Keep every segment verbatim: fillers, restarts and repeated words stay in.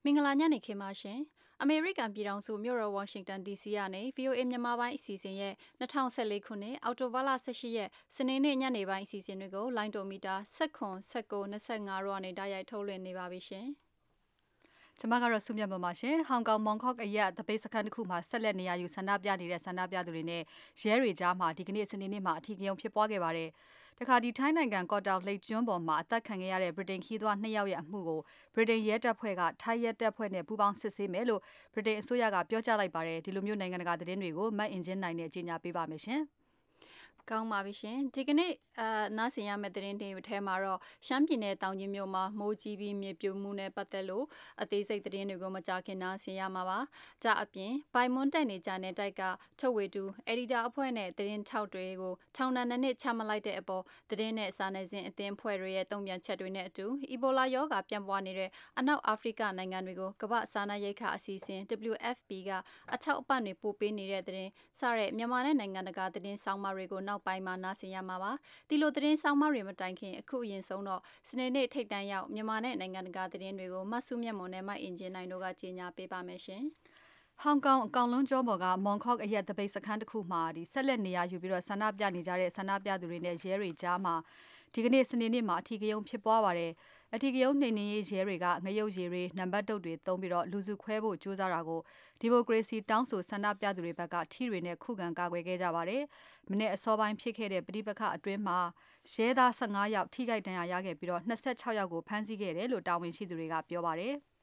မင်္ဂလာညနေခင်းပါရှင်။အမေရိကန်ပြည်ထောင်စုမြို့တော်ဝါရှင်တန် ဒီစီ ကနေ ဗီအိုအေမြန်မာပိုင်းအစီအစဉ်ရဲ့၂၀၁၄ခုနှစ်အောက်တိုဘာလ၁၈ရက်စနေနေ့ညနေပိုင်းအစီအစဉ်တွေကိုလိုင်းတိုမီတာ၁၇ ၁၉ ၂၅ရောကနေတိုက်ရိုက်ထုတ်လွှင့်နေပါပြီရှင်။ကျမကတော့စုမြတ်မပါရှင်ဟောင်ကောင်မောင်ခေါက်အရက်တပိတ်စခန်းတစ်ခုမှာဆက်လက်နေရယူဆန္ဒပြနေတဲ့ဆန္ဒပြသူတွေနဲ့ရဲတွေကြားမှာဒီကနေ့စနေနေ့မှာအထီးကယုံဖြစ်ပွားခဲ့ပါတယ်။တခါဒီထိုင်းနိုင်ငံကော့တောင်လိတ်ကျွန်းပေါ်မှာအသက်ခံခဲ့ရတဲ့ဗြိတိန်ခီးသွွားနှစ်ယောက်ရဲ့အမှုကိုဗြိတိန်ရဲတပ်ဖွဲ့ကထိုင်းရဲတပ်ဖွဲ့နဲ့ပူးပေါင်းစစ်ဆေးမယ်လို့ဗြိတိန်အစိုးရကပြောကြားလိုက်ပါတယ်။ဒီလိုမျိုးနိုင်ငံတကာသတင်းတွေကိုမတ်အင်ဂျင်နိုင်နဲ့ကြီးညာပေးပါမယ်ရှင်။ကောင်းပါပြီရှင်ဒီကနေ့အာနားဆင်ရမယ့်သတင်းတွေထဲမှာတော့ရှမ်းပြည်နယ်တောင်ကြီးမြို့မှာမိုးကြီးပြီးမြေပြိုမှုနဲ့ပတ်သက်လို့အသေးစိတ်သတင်းတွေကိုမကြာခင်နားဆင်ရမှာပါကြအပြင်ဘိုင်မွန်တက်နေကြတဲ့တိုက်ကထုတ်ဝေသူအက်ဒီတာအဖွဲ့နဲ့သတင်းထောက်တွေကိုထောင်ဒဏ်နှစ်နှစ်ချမှတ်လိုက်တဲ့အပေါ်သတင်းနဲ့စာနယ်ဇင်းအသင်းအဖွဲ့တွေရဲ့တုံ့ပြန်ချက်တွေနဲ့အတူအီဘိုလာရောဂါပြန့်ပွားနေတဲ့အနောက်အာဖရိကနိုင်ငံတွေကိုကမ္ဘာ့စားနပ်ရိက္ခာအစီအစဉ် W F P ကအထောက်အပံ့တွေပို့ပေးနေတဲ့သတင်းစတဲ့မြန်မာနဲ့နိုင်ငံတကာသတင်းဆောင်မတွေကိုနောက်ပိုင်းမှာနားဆင်ရမှာပါဒီလိုသတင်းဆောင်မတွေမတိုင်ခင်အခုအရင်ဆုံးတော့စနေနေ့ထိတ်တန့်ရောက်မြန်မာနဲ့နိုင်ငံတကာသတင်းတွေကိုမဆုမြတ်မွန်နဲ့မအင်ဂျင်နိုင်တို့ကကြီးညာပေးပါမယ်ရှင်ဟောင်ကောင်အကောင်လုံးကျောပေါ်ကမောင်ခေါက်အရက်တပိတ်စခန်းတစ်ခုမှာဒီဆက်လက်နေရယူပြီးတော့ဆန္ဒပြနေကြတဲ့ဆန္ဒပြသူတွေနဲ့ရဲတွေကြားမှာဒီကနေ့စနေနေ့မှာအထီးကယုံဖြစ်ပွားပါတယ်အထီးကယုံနှိမ်နှင်းရေးရဲတွေကငရုတ်ရည်တွေနံပါတ်တုပ်တွေသုံးပြီးတော့လူစုခွဲဖို့ကြိုးစားတာကိုဒီမိုကရေစီတောင်းဆိုဆန္ဒပြသူတွေဘက်ကထီတွေနဲ့ခုခံကာကွယ်ခဲ့ကြပါတယ်။မနေ့အစောပိုင်းဖြစ်ခဲ့တဲ့ပဋိပက္ခအတွင်းမှာရဲသား၁၅ယောက်ထိခိုက်ဒဏ်ရာရခဲ့ပြီးတော့၂၆ယောက်ကိုဖမ်းဆီးခဲ့တယ်လို့တာဝန်ရှိသူတွေကပြောပါတယ်။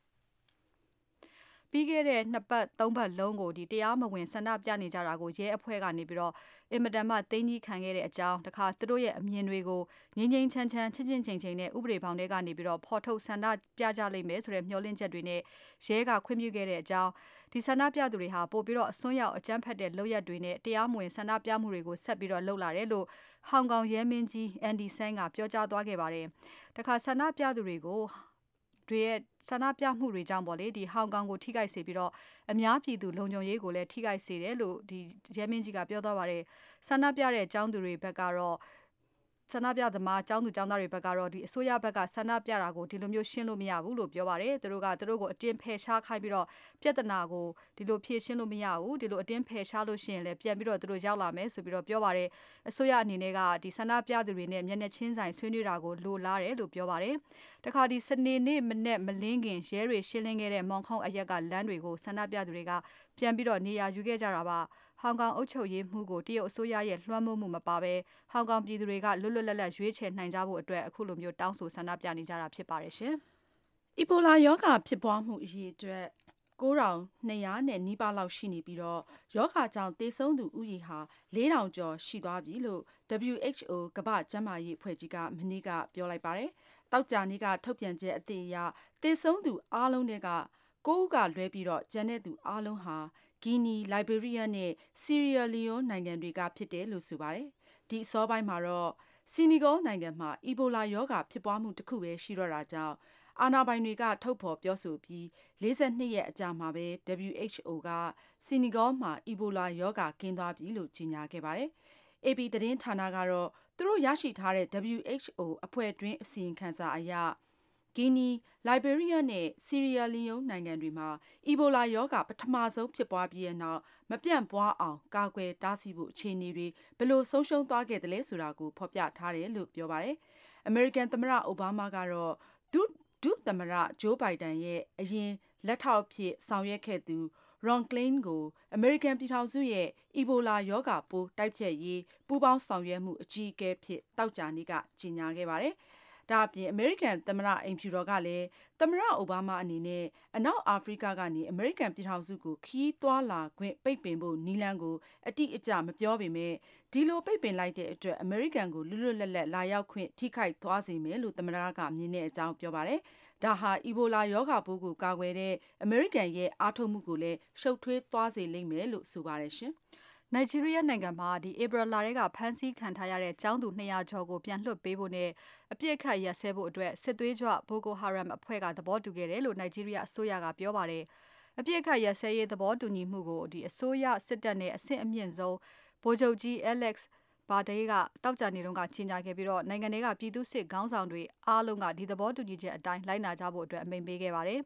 ပြီးခဲ့တဲ့နှစ်ပတ်သုံးပတ်လုံးကိုဒီတရားမဝင်ဆန္ဒပြနေကြတာကိုရဲအဖွဲ့ကနေပြီးတော့အင်မတန်မှသိမ်းကြီးခံခဲ့တဲ့အကြောင်းတခါသူတို့ရဲ့အမြင်တွေကိုငြိမ်ငြိမ်ချမ်းချမ်းချင်းချင်းချိန်ချိန်နဲ့ဥပဒေဘောင်တွေကနေပြီးတော့ဖော်ထုတ်ဆန္ဒပြကြလိမ့်မယ်ဆိုတဲ့မျှော်လင့်ချက်တွေနဲ့ရဲကခွင့်ပြုခဲ့တဲ့အကြောင်းဒီဆန္ဒပြသူတွေဟာပို့ပြီးတော့အစွန်းရောက်အကြမ်းဖက်တဲ့လုပ်ရက်တွေနဲ့တရားမဝင်ဆန္ဒပြမှုတွေကိုဆက်ပြီးတော့လှုပ်လာတယ်လို့ဟောင်ကောင်ရဲမင်းကြီးအန်ဒီဆန်ကပြောကြားသွားခဲ့ပါတယ်။တခါဆန္ဒပြသူတွေကိုတွေရဲ့ဆန္ဒပြမှုတွေကြောင့်ပေါ့လေဒီဟောင်ကောင်ကိုထိခိုက်စေပြီးတော့အများပြည်သူလုံခြုံရေးကိုလည်းထိခိုက်စေတယ်လို့ဒီရဲမင်းကြီးကပြောသွားပါတယ်ဆန္ဒပြတဲ့အကြောင်းသူတွေဘက်ကတော့ဆန္ဒပြသမားအကြောင်းသူအကြောင်းသားတွေဘက်ကတော့ဒီအစိုးရဘက်ကဆန္ဒပြတာကိုဒီလိုမျိုးရှင်းလို့မရဘူးလို့ပြောပါတယ်သူတို့ကသူတို့ကိုအတင်းဖယ်ရှားခိုင်းပြီးတော့ပြဿနာကိုဒီလိုဖြေရှင်းလို့မရဘူးဒီလိုအတင်းဖယ်ရှားလို့ရှိရင်လည်းပြန်ပြီးတော့သူတို့ရောက်လာမယ်ဆိုပြီးတော့ပြောပါတယ်အစိုးရအနေနဲ့ကဒီဆန္ဒပြသူတွေနဲ့မျက်နှာချင်းဆိုင်ဆွေးနွေးတာကိုလိုလားတယ်လို့ပြောပါတယ်တခါဒီစနေနေ့မနေ့မလင်းခင်ရဲတွေရှင်းလင်းခဲ့တဲ့မောင်ခေါင်အရက်ကလမ်းတွေကိုဆန္ဒပြသူတွေကပြန်ပြီးတော့နေရာယူခဲ့ကြတာပါဟောင်ကောင်အုပ်ချုပ်ရေးမှုကိုတရုတ်အစိုးရရဲ့လွှမ်းမိုးမှုမပါဘဲဟောင်ကောင်ပြည်သူတွေကလွတ်လွတ်လပ်လပ်ရွေးချယ်နိုင်ကြဖို့အတွက်အခုလိုမျိုးတောင်းဆိုဆန္ဒပြနေကြတာဖြစ်ပါတယ်ရှင်။အီဘိုလာရောဂါဖြစ်ပွားမှုအရေးအတွက်ကိုးထောင်နှစ်ရာနဲ့နီးပါးလောက်ရှိနေပြီးတော့ရောဂါကြောင့်သေဆုံးသူဦးရေဟာလေးထောင်ကျော်ရှိသွားပြီလို့ W H O ကမ္ဘာ့ကျန်းမာရေးအဖွဲ့ကြီးကမနေ့ကပြောလိုက်ပါတယ်။တောက်ကြနေ့ကထုတ်ပြန်ချက်အသစ်အရသေဆုံးသူအားလုံးတွေကကိုးဦးကလွဲပြီးတော့ကျန်တဲ့သူအားလုံးဟာဂီနီ၊လိုက်ဘေးရီးယားနဲ့ဆီရီယာလီယိုနိုင်ငံတွေကဖြစ်တယ်လို့ဆိုပါတယ်။ဒီအစောပိုင်းမှာတော့ဆီနီဂေါနိုင်ငံမှာအီဘိုလာရောဂါဖြစ်ပွားမှုတစ်ခုပဲရှိတော့တာကြောင့်အာဏာပိုင်တွေကထုတ်ဖော်ပြောဆိုပြီးလေးဆယ်နှစ်ရက်အကြာမှာပဲ W H O ကဆီနီဂေါမှာအီဘိုလာရောဂါကင်းသွားပြီလို့ကြေညာခဲ့ပါတယ်။ A P သတင်းဌာနကတော့သူတို့ရရှိထားတဲ့ W H O အဖွဲ့တွင်းအစီရင်ခံစာအရဂီနီ၊လိုက်ဘေးရီးယားနဲ့ဆီရီယာလီယိုနိုင်ငံတွေမှာအီဘိုလာရောဂါပထမဆုံးဖြစ်ပွားပြီးတဲ့နောက်မပြန့်ပွားအောင်ကာကွယ်တားဆီးဖို့အခြေအနေတွေဘယ်လိုဆုံးရှုံးသွားခဲ့သလဲဆိုတာကိုဖော်ပြထားတယ်လို့ပြောပါတယ်။ အမေရိကန်သမ္မတအိုဘားမားကတော့ဒုဒုသမ္မတဂျိုးဘိုင်ဒန်ရဲ့အရင်လက်ထောက်အဖြစ်ဆောင်ရွက်ခဲ့သူRon Klain ကိုအမေရိကန်ပြည်ထောင်စုရဲ့အီဘိုလာရောဂါပိုးတိုက်ဖျက်ရေးပူးပေါင်းဆောင်ရွက်မှုအကြီးအကဲဖြစ်သောကြာနေ့ကကြေညာခဲ့ပါတယ်။ဒါအပြင်အမေရိကန်သမ္မတအိမ်ဖြူတော်ကလည်းသမ္မတအိုဘားမားအနေနဲ့အနောက်အာဖရိကကနေအမေရိကန်ပြည်ထောင်စုကိုခရီးသွားလာခွင့်ပိတ်ပင်ဖို့နည်းလမ်းကိုအတိအကျမပြောပေမဲ့ဒီလိုပိတ်ပင်လိုက်တဲ့အတွက်အမေရိကန်ကိုလွတ်လွတ်လပ်လပ်လာရောက်ခွင့်ထိခိုက်သွားစေမယ်လို့သမ္မတကမြင်တဲ့အကြောင်းပြောပါတယ်။ဒါဟာအီဘိုလာရောဂါပိုးကိုကာကွယ်တဲ့အမေရိကန်ရဲ့အားထုတ်မှုကိုလည်းရှုပ်ထွေးသွားစေလိမ့်မယ်လို့ဆိုပါတယ်ရှင်။နိုင်ဂျီးရီးယားနိုင်ငံမှာဒီဧပြီလထဲကဖမ်းဆီးခံထားရတဲ့ကျောင်းသူနှစ်ရာကျော်ကိုပြန်လွှတ်ပေးဖို့နဲ့အပြစ်ခတ်ရက်စဲဖို့အတွက်စစ်သွေးကြွ Boko Haram အဖွဲ့ကသဘောတူခဲ့တယ်လို့နိုင်ဂျီးရီးယားအစိုးရကပြောပါတယ်။အပြစ်ခတ်ရက်စဲရေးသဘောတူညီမှုကိုဒီအစိုးရစစ်တပ်နဲ့အဆင့်အမြင့်ဆုံးဗိုလ်ချုပ်ကြီး Alex ဘာဒေးကတောက်ကြနေတော့ကကြီးညာခဲ့ပြီးတော့နိုင်ငံတွေကပြည်သူစစ်ခေါင်းဆောင်တွေအားလုံးကဒီသဘောတူညီချက်အတိုင်းလိုက်နာကြဖို့အတွက်အမိန့်ပေးခဲ့ပါတယ်။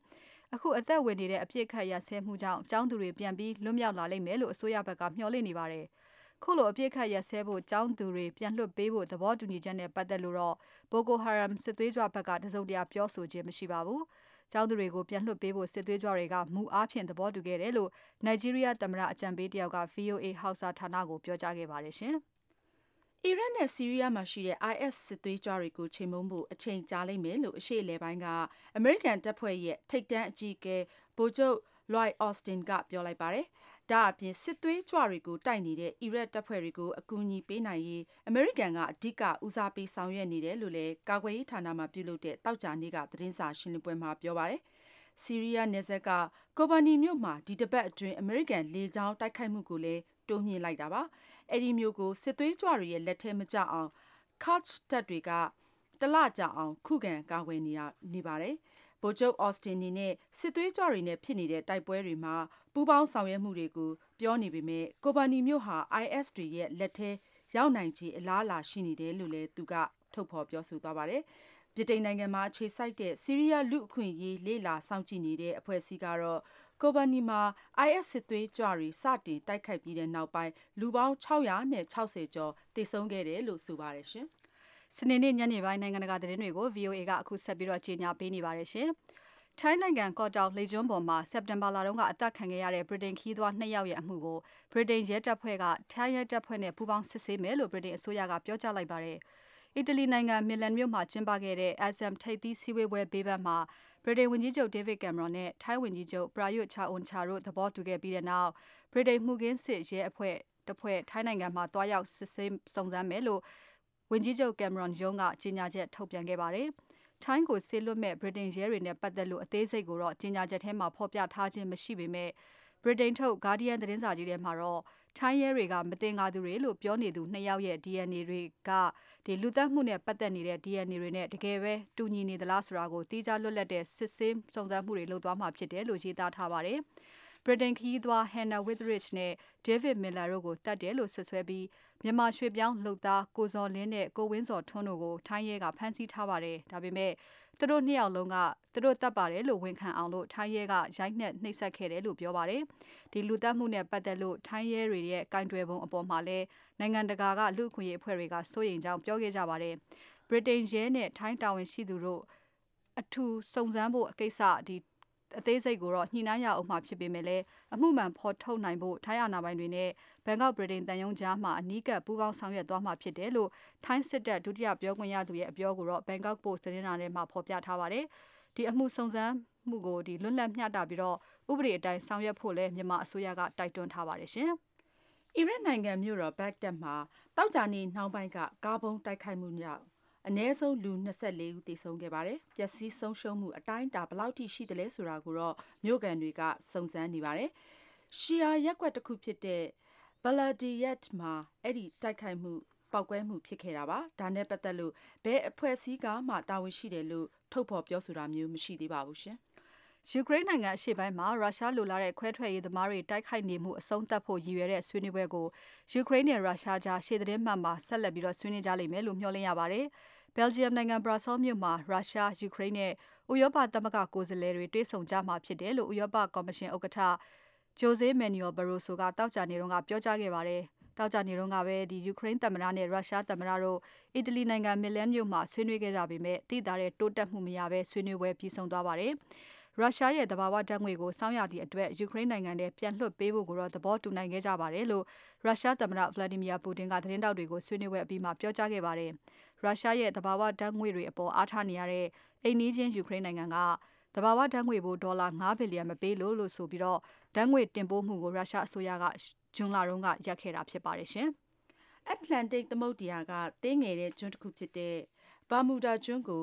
အခုအသက်ဝင်နေတဲ့အပြစ်ခတ်ရဆဲမှုကြောင့်ကျောင်းသူတွေပြန်ပြီးလွတ်မြောက်လာလိမ့်မယ်လို့အစိုးရဘက်ကမျှော်လင့်နေပါတယ်။ခုလိုအပြစ်ခတ်ရဆဲဖို့ကျောင်းသူတွေပြန်လွှတ်ပေးဖို့သဘောတူညီချက်နဲ့ပတ်သက်လို့တော့ Boko Haram စစ်သွေးကြွဘက်ကတစုံတရာပြောဆိုခြင်းမရှိပါဘူး။ကျောင်းသူတွေကိုပြန်လွှတ်ပေးဖို့စစ်သွေးကြွတွေကမူအားဖြင့်သဘောတူခဲ့တယ်လို့ Nigeria သမ္မတအကြံပေးတယောက်က V O A ဟောက်စာဌာနကိုပြောကြားခဲ့ပါတယ်ရှင်။အီရတ်နဲ့ဆီးရီးယားမှာရှိတဲ့ I S စစ်သွေးကြွတွေကိုချိန်မုံဖို့အချိန်ကြာလိမ့်မယ်လို့အရှေ့အလယ်ပိုင်းကအမေရိကန်တပ်ဖွဲ့ရဲ့ထိပ်တန်းအကြီးအကဲဗိုလ်ချုပ် Lloyd Austin ကပြောလိုက်ပါတယ်။ဒါအပြင်စစ်သွေးကြွတွေကိုတိုက်နေတဲ့အီရတ်တပ်ဖွဲ့တွေကိုအကူအညီပေးနိုင်ရေးအမေရိကန်ကအဓိကဦးစားပေးဆောင်ရွက်နေတယ်လို့လည်းကာကွယ်ရေးဌာနမှပြုလုပ်တဲ့တောက်ကြနေ့ကသတင်းစာရှင်းလင်းပွဲမှာပြောပါတယ်။ဆီးရီးယားနယ်စပ်ကကိုဘာနီမြို့မှာဒီတပတ်အတွင်းအမေရိကန်လေကြောင်းတိုက်ခိုက်မှုကိုလည်းတိုးမြှင့်လိုက်တာပါ။အဲဒီမျိုးကိုစစ်သွေးကြွတွေရဲ့လက်ထဲမကျအောင် Kurd တပ်တွေကတလကြာအောင်ခုခံကာကွယ်နေတာနေပါတယ်။ဗိုလ်ချုပ် Austin နေနဲ့စစ်သွေးကြွတွေနဲ့ဖြစ်နေတဲ့တိုက်ပွဲတွေမှာပူးပေါင်းဆောင်ရွက်မှုတွေကိုပြောနေပေမဲ့ကိုဘာနီမြို့ဟာ I S တွေရဲ့လက်ထဲရောက်နိုင်ခြေအလားအလာရှိနေတယ်လို့လည်းသူကထုတ်ဖော်ပြောဆိုသွားပါတယ်။ဗြိတိန်နိုင်ငံမှာခြေစိုက်တဲ့ဆီးရီးယားလူအခွင့်အရေးလေ့လာစောင့်ကြည့်နေတဲ့အဖွဲ့အစည်းကတော့ကိုဘာနီမှာ I S စစ်သွေးကြွတွေစတင်တိုက်ခိုက်ပြီးတဲ့နောက်ပိုင်းလူပေါင်း၆၆၀ကျော်သေဆုံးခဲ့တယ်လို့ဆိုပါတယ်ရှင်။စနေနေ့ညနေပိုင်းနိုင်ငံတကာသတင်းတွေကို V O A ကအခုဆက်ပြီးတော့ကြေညာပေးနေပါတယ်ရှင်။ထိုင်းနိုင်ငံကော့တောင်လေကျွန်းပေါ်မှာစက်တင်ဘာလတုန်းကအသက်ခံခဲ့ရတဲ့ဗြိတိန်ခီးသွွားနှစ်ယောက်ရဲ့အမှုကိုဗြိတိန်ရဲတပ်ဖွဲ့ကထိုင်းရဲတပ်ဖွဲ့နဲ့ပူးပေါင်းစစ်ဆေးမယ်လို့ဗြိတိန်အစိုးရကပြောကြားလိုက်ပါတယ်။အီတလီနိုင်ငံမီလန်မြို့မှာကျင်းပခဲ့တဲ့ A S E M ထိပ်သီးစည်းဝေးပွဲဘေးပန်းမှာဗြိတိန်ဝန်ကြီးချုပ် David Cameron နဲ့ထိုင်းဝန်ကြီးချုပ် Prayut Chan-o-cha တို့သဘောတူခဲ့ပြီးတဲ့နောက်ဗြိတိန်မှုခင်းစစ်ရဲအဖွဲ့တစ်ဖွဲ့ထိုင်းနိုင်ငံမှာတွားရောက်စစ်ဆေးစုံစမ်းမယ်လို့ဝန်ကြီးချုပ် Cameron ရုံးကကြေညာချက်ထုတ်ပြန်ခဲ့ပါတယ်။ထိုင်းကိုဆေးလွတ်မဲ့ဗြိတိန်ရဲတွေနဲ့ပတ်သက်လို့အသေးစိတ်ကိုတော့ကြေညာချက်ထဲမှာဖော်ပြထားခြင်းမရှိပေမဲ့ဗြိတိန်ထုတ် Guardian သတင်းစာကြီးထဲမှာတော့ထိုင်းရဲတွေကမတင်ကားသူတွေလို့ပြောနေသူနှစ်ယောက်ရဲ့ D N A တွေကဒီလူသတ်မှုနဲ့ပတ်သက်နေတဲ့ D N A တွေနဲ့တကယ်ပဲတူညီနေသလားဆိုတာကိုတိကျလွတ်လပ်တဲ့စစ်ဆေးစုံစမ်းမှုတွေလုပ်သွားမှာဖြစ်တယ်လို့ရေးသားထားပါတယ်။ ဗြိတိန်ခီးသွွား Hannah Witheridge နဲ့ David Miller တို့ကိုတတ်တယ်လို့ဆွဆွဲပြီးမြန်မာရွှေပြောင်းလုပ်သားကိုဇော်လင်းနဲ့ကိုဝင်းဇော်ထွန်းတို့ကိုထိုင်းရဲကဖမ်းဆီးထားပါတယ်။ဒါပေမဲ့သူတို့နှစ်ယောက်လုံးကသူတို့တတ်ပါတယ်လို့ဝန်ခံအောင်လို့ထိုင်းရဲကရိုက်နှက်နှိပ်စက်ခဲ့တယ်လို့ပြောပါတယ်။ဒီလူသတ်မှုနဲ့ပတ်သက်လို့ထိုင်းရဲတွေရဲ့ကင်တွယ်ပုံအပေါ်မှာလဲနိုင်ငံတကာကလူ့အခွင့်အရေးအဖွဲ့တွေကစိုးရိမ်ကြောင်းပြောခဲ့ကြပါတယ်။ဗြိတိန်ရဲနဲ့ထိုင်းတာဝန်ရှိသူတို့အထူးစုံစမ်းဖို့အကိစ္စဒီအသေးစိတ်ကိုတော့ညှိနှိုင်းရအောင်မှဖြစ်ပေမဲ့လည်းအမှုမှန်ဖော်ထုတ်နိုင်ဖို့ထိုင်းအာဏာပိုင်တွေနဲ့ဘန်ကောက်ဗြိတိန်တန်ယုံကြားမှာအနီးကပ်ပူးပေါင်းဆောင်ရွက်သွားမှာဖြစ်တယ်လို့ထိုင်းစစ်တပ်ဒုတိယပြောခွင့်ရသူရဲ့အပြောကိုတော့ Bangkok Post သတင်းစာထဲမှာဖော်ပြထားပါတယ်။ဒီအမှုစုံစမ်းမှုကိုဒီလွတ်လပ်မျှတပြီးတော့ဥပဒေအတိုင်းဆောင်ရွက်ဖို့လဲမြန်မာအစိုးရကတိုက်တွန်းထားပါတယ်ရှင်။အီရတ်နိုင်ငံမြို့တော်ဘဂ္ဂဒက်မှာတောက်ကြနေနှောင်းပိုင်းကကားဘုံတိုက်ခိုက်မှုကြောင့်အနည်းဆုံးလူ၂၄ဦးသေဆုံးခဲ့ပါတယ်။ပျက်စီးဆုံးရှုံးမှုအတိုင်းအတာဘယ်လောက်ထိရှိတယ်လဲဆိုတာကိုတော့မြို့ကန်တွေကစုံစမ်းနေပါတယ်။ရှီယာရက်ကွက်တစ်ခုဖြစ်တဲ့ဘလာဒီယတ်မှာအဲ့ဒီတိုက်ခိုက်မှုပောက်ကွဲမှုဖြစ်ခဲ့တာပါ။ဒါနဲ့ပတ်သက်လို့ဘယ်အဖွဲ့အစည်းကမှတာဝန်ရှိတယ်လို့ထုတ်ဖော်ပြောဆိုတာမျိုးမရှိသေးပါဘူးရှင်။ယူကရိန်းနိုင်ငံအရှေ့ပိုင်းမှာရုရှားလိုလားတဲ့ခွဲထွက်ရေးသမားတွေတိုက်ခိုက်နေမှုအဆုံးသတ်ဖို့ရည်ရွယ်တဲ့ဆွေးနွေးပွဲကိုယူကရိန်းနဲ့ရုရှားကြားရှေ့သတင်းမှတ်မှာဆက်လက်ပြီးတော့ဆွေးနွေးကြလိမ့်မယ်လို့မျှော်လင့်ရပါတယ်။ Belgium နိုင်ငံဘရာဆဲလ်မြို့မှာရုရှား၊ယူကရိန်းနဲ့ဥရောပသမဂ္ဂကိုယ်စားလှယ်တွေတွေ့ဆုံကြမှာဖြစ်တယ်လို့ဥရောပကော်မရှင်ဥက္ကဋ္ဌ Jose Manuel Barroso ကတောက်ကြနေတုန်းကပြောကြားခဲ့ပါတယ်။တောက်ကြနေတုန်းကပဲဒီယူကရိန်းသမ္မတနဲ့ရုရှားသမ္မတတို့အီတလီနိုင်ငံမီလန်မြို့မှာဆွေးနွေးခဲ့ကြပေမဲ့တိကျတဲ့တိုးတက်မှုမရဘဲဆွေးနွေးပွဲပြီးဆုံးသွားပါတယ်။ရုရှားရဲ့သဘာဝဓာတ်ငွေကိုစောင့်ရသည့်အတွက်ယူကရိန်းနိုင်ငံထဲပြန်လွှတ်ပေးဖို့ကိုတော့သဘောတူနိုင်ခဲ့ကြပါတယ်လို့ရုရှားသမ္မတ Vladimir Putin ကသတင်းတောက်တွေကိုဆွေးနွေးပွဲအပြီးမှာပြောကြားခဲ့ပါတယ်။ရုရှားရဲ့သဘာဝဓာတ်ငွေတွေအပေါ်အားထားနေရတဲ့အိမ်နီးချင်းယူကရိန်းနိုင်ငံကသဘာဝဓာတ်ငွေကိုဒေါ်လာ၅ဘီလီယံမပေးလို့လို့ဆိုပြီးတော့ဓာတ်ငွေတင်ပို့မှုကိုရုရှားအစိုးရကဂျွန်လတုန်းကရပ်ခဲ့တာဖြစ်ပါတယ်ရှင်။အတ္တလန်တိတ်သမုဒ္ဒရာကသေးငယ်တဲ့ကျွန်းတစ်ခုဖြစ်တဲ့ဘာမူဒါကျွန်းကို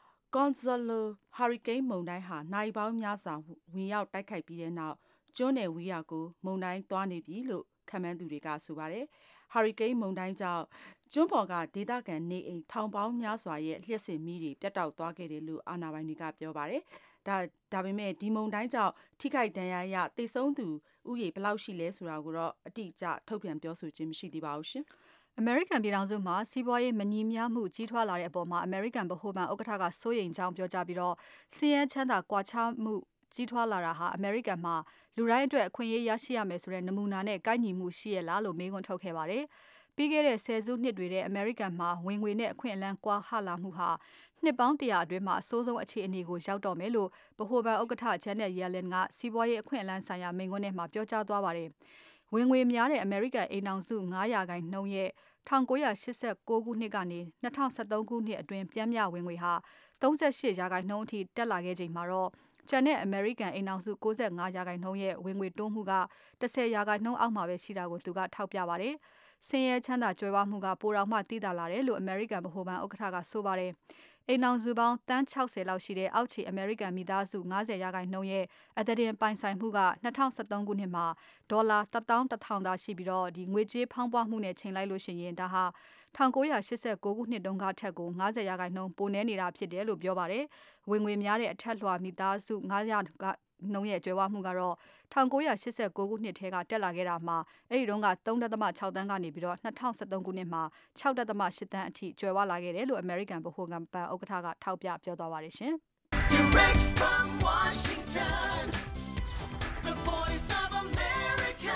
Gonzalo ဟာရီကိန်းမုန်တိုင်းဟာနိုင်ပေါင်းများစွာဝင်ရောက်တိုက်ခိုက်ပြီးတဲ့နောက်ကျွန်းနယ်ဝီယာကိုမုန်တိုင်းသွားနေပြီလို့ခန့်မှန်းသူတွေကဆိုပါတယ်။ဟာရီကိန်းမုန်တိုင်းကြောင့်ကျွန်းပေါ်ကဒေသခံနေအိမ်ထောင်ပေါင်းများစွာရဲ့လျှက်စစ်မီးတွေပြတ်တောက်သွားခဲ့တယ်လို့အာဏာပိုင်တွေကပြောပါတယ်။ဒါဒါပေမဲ့ဒီမုန်တိုင်းကြောင့်ထိခိုက်ဒဏ်ရာရသေဆုံးသူဥယေဘယ်လောက်ရှိလဲဆိုတာကိုတော့အတိအကျထုတ်ပြန်ပြောဆိုခြင်းမရှိသေးပါဘူးရှင်။အမေရိကန်ပြည်ထောင်စုမှာစီးပွားရေးမညီမျှမှုကြီးထွားလာတဲ့အပေါ်မှာအမေရိကန်ဗဟိုဘဏ်ဥက္ကဋ္ဌကစိုးရိမ်ကြောင်းပြောကြားပြီးတော့စီးရဲချမ်းသာကွာခြားမှုကြီးထွားလာတာဟာအမေရိကန်မှာလူတိုင်းအတွက်အခွင့်အရေးရရှိရမယ်ဆိုတဲ့နမူနာနဲ့ကိုက်ညီမှုရှိရလားလို့မေးခွန်းထုတ်ခဲ့ပါတယ်။ပြီးခဲ့တဲ့ဆယ်စုနှစ်တွေတဲ့အမေရိကန်မှာဝင်ငွေနဲ့အခွင့်အလမ်းကွာဟလာမှုဟာနှစ်ပေါင်းတရာအတွင်းမှာအဆိုးဆုံးအခြေအနေကိုရောက်တော့မယ်လို့ဗဟိုဘဏ်ဥက္ကဋ္ဌ Janet Yellen ကစီးပွားရေးအခွင့်အလမ်းဆိုင်ရာမိန့်ခွန်းထဲမှာပြောကြားသွားပါတယ်။ဝင်ငွေများတဲ့အမေရိကန်အိမ်ထောင်စု၅ရာခိုင်နှုန်းရဲ့၁၉၈၉ခုနှစ်ကနေ၂၀၁၃ခုနှစ်အတွင်းပြန်မြဝင်ငွေဟာ၃၈ရာခိုင်နှုန်းအထိတက်လာခဲ့ချိန်မှာတော့ကျန်တဲ့အမေရိကန်အိမ်ထောင်စု၉၅ရာခိုင်နှုန်းရဲ့ဝင်ငွေတိုးမှုက၁၀ရာခိုင်နှုန်းအောက်မှာပဲရှိတာကိုသူကထောက်ပြပါတယ်။ဆင်းရဲချမ်းသာကြွယ်ဝမှုကပိုတောင်မှသိသာလာတယ်လို့အမေရိကန်ဗဟိုဘဏ်ဥက္ကဋ္ဌကဆိုပါတယ်။အိမ်ထောင်စုပေါင်းတန်း၆၀လောက်ရှိတဲ့အောက်ခြေအမေရိကန်မိသားစု၅၀ရာခိုင်နှုန်းရဲ့အသားတင်ပိုင်ဆိုင်မှုက၂၀၁၃ခုနှစ်မှာဒေါ်လာတစ်သောင်းတစ်ထောင်သာရှိပြီးတော့ဒီငွေကြေးဖောင်းပွားမှုနဲ့ချိန်လိုက်လို့ရှိရင်ဒါဟာ၁၉၈၉ခုနှစ်တုန်းကထက်ကို၅၀ရာခိုင်နှုန်းပိုနည်းနေတာဖြစ်တယ်လို့ပြောပါတယ်။ဝင်ငွေများတဲ့အထက်လွှာမိသားစု၅ရာနှုန်းရဲ့ကြွယ်ဝမှုကတော့၁၉၈၉ခုနှစ်ထဲကတက်လာခဲ့တာမှာအဲ့ဒီတုန်းက၃.၆တန်းကနေပြီးတော့၂၀၁၃ခုနှစ်မှာ၆.၈တန်းအထိကြွယ်ဝလာခဲ့တယ်လို့အမေရိကန်ဗဟိုဘဏ်ဥက္ကဋ္ဌကထောက်ပြပြောသွားပါတယ်ရှင်။ Direct from Washington, the voice of America,